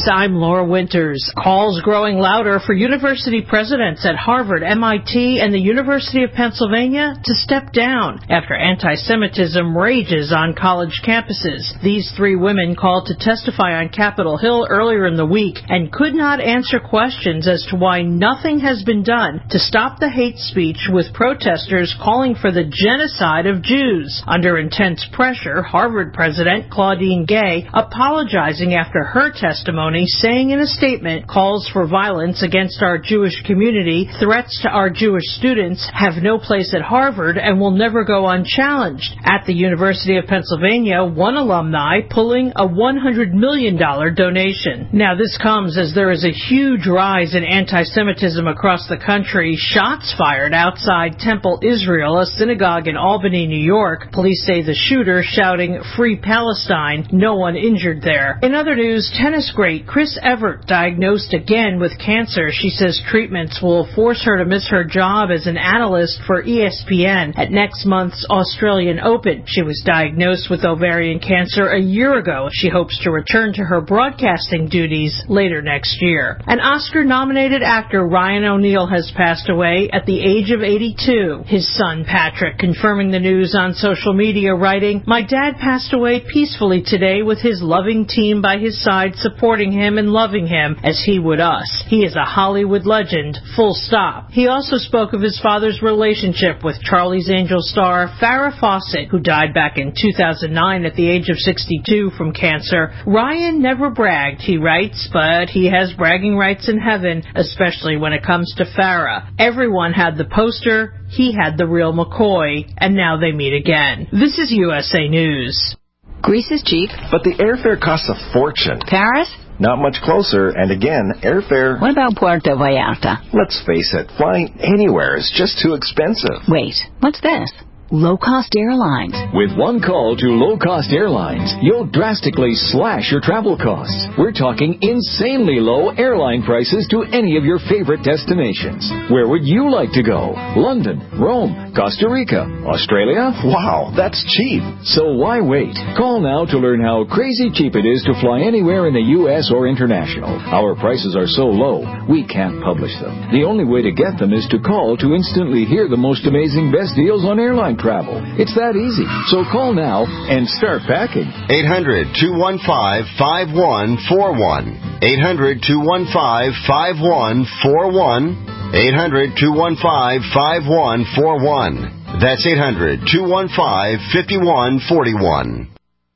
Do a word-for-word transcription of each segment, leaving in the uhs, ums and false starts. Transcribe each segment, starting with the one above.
News, I'm Laura Winters. Calls growing louder for university presidents at Harvard, M I T, and the University of Pennsylvania to step down after anti-Semitism rages on college campuses. These three women called to testify on Capitol Hill earlier in the week and could not answer questions as to why nothing has been done to stop the hate speech, with protesters calling for the genocide of Jews. Under intense pressure, Harvard President Claudine Gay apologizing after her testimony, saying in a statement, calls for violence against our Jewish community, threats to our Jewish students have no place at Harvard and will never go unchallenged. At the University of Pennsylvania, one alumni pulling a one hundred million dollars donation. Now, this comes as there is a huge rise in anti-Semitism across the country. Shots fired outside Temple Israel, a synagogue in Albany, New York. Police say the shooter shouting, "Free Palestine." No one injured there. In other news, tennis great Chris Evert diagnosed again with cancer. She says treatments will force her to miss her job as an analyst for E S P N at next month's Australian Open. She was diagnosed with ovarian cancer a year ago. She hopes to return to her broadcasting duties later next year. An Oscar-nominated actor, Ryan O'Neal, has passed away at the age of eighty-two. His son, Patrick, confirming the news on social media, writing, "My dad passed away peacefully today with his loving team by his side, supporting him and loving him as he would us. He is a Hollywood legend, full stop." He also spoke of his father's relationship with Charlie's Angel star Farrah Fawcett, who died back in two thousand nine at the age of sixty-two from cancer. Ryan never bragged, he writes, but he has bragging rights in heaven, especially when it comes to Farrah. Everyone had the poster, he had the real McCoy, and now they meet again. This is U S A News. Greece is cheap. But the airfare costs a fortune. Paris? Not much closer, and again, airfare... What about Puerto Vallarta? Let's face it, flying anywhere is just too expensive. Wait, what's this? Low-cost airlines. With one call to low-cost airlines, you'll drastically slash your travel costs. We're talking insanely low airline prices to any of your favorite destinations. Where would you like to go? London, Rome, Costa Rica, Australia? Wow, that's cheap. So why wait? Call now to learn how crazy cheap it is to fly anywhere in the U S or international. Our prices are so low, we can't publish them. The only way to get them is to call to instantly hear the most amazing best deals on airline travel. It's that easy. So call now and start packing. eight hundred, two one five, five one four one. eight hundred, two one five, five one four one. eight hundred, two one five, five one four one. That's eight hundred, two one five, five one four one.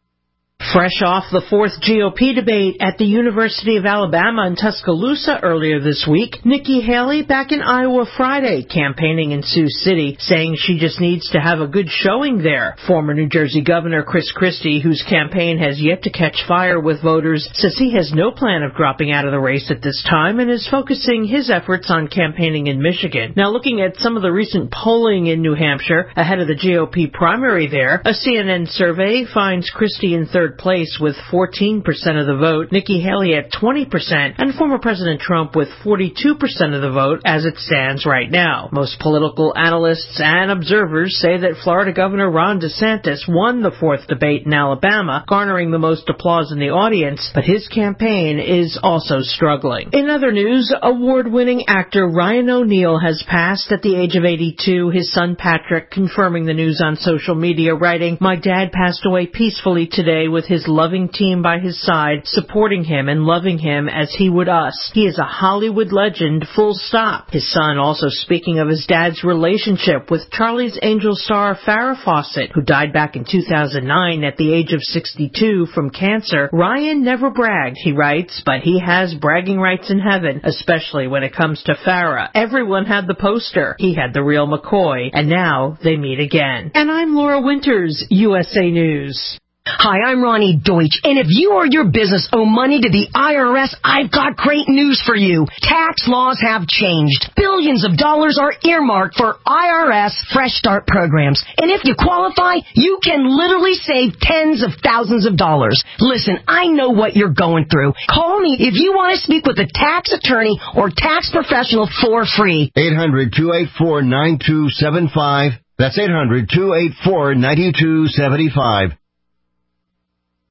Fresh off the fourth G O P debate at the University of Alabama in Tuscaloosa earlier this week, Nikki Haley back in Iowa Friday, campaigning in Sioux City, saying she just needs to have a good showing there. Former New Jersey Governor Chris Christie, whose campaign has yet to catch fire with voters, says he has no plan of dropping out of the race at this time and is focusing his efforts on campaigning in Michigan. Now, looking at some of the recent polling in New Hampshire ahead of the G O P primary there, a C N N survey finds Christie in third place with fourteen percent of the vote, Nikki Haley at twenty percent, and former President Trump with forty-two percent of the vote as it stands right now. Most political analysts and observers say that Florida Governor Ron DeSantis won the fourth debate in Alabama, garnering the most applause in the audience, but his campaign is also struggling. In other news, award-winning actor Ryan O'Neal has passed at the age of eighty-two, his son Patrick confirming the news on social media, writing, "My dad passed away peacefully today with his loving team by his side, supporting him and loving him as he would us. He is a Hollywood legend, full stop." His son also speaking of his dad's relationship with Charlie's Angel star Farrah Fawcett, who died back in two thousand nine at the age of sixty-two from cancer. Ryan never bragged, he writes, but he has bragging rights in heaven, especially when it comes to Farrah. Everyone had the poster. He had the real McCoy, and now they meet again. And I'm Laura Winters, U S A News. Hi, I'm Ronnie Deutsch, and if you or your business owe money to the I R S, I've got great news for you. Tax laws have changed. Billions of dollars are earmarked for I R S Fresh Start programs, and if you qualify, you can literally save tens of thousands of dollars. Listen, I know what you're going through. Call me if you want to speak with a tax attorney or tax professional for free. eight hundred, two eight four, nine two seven five. That's eight hundred, two eight four, nine two seven five.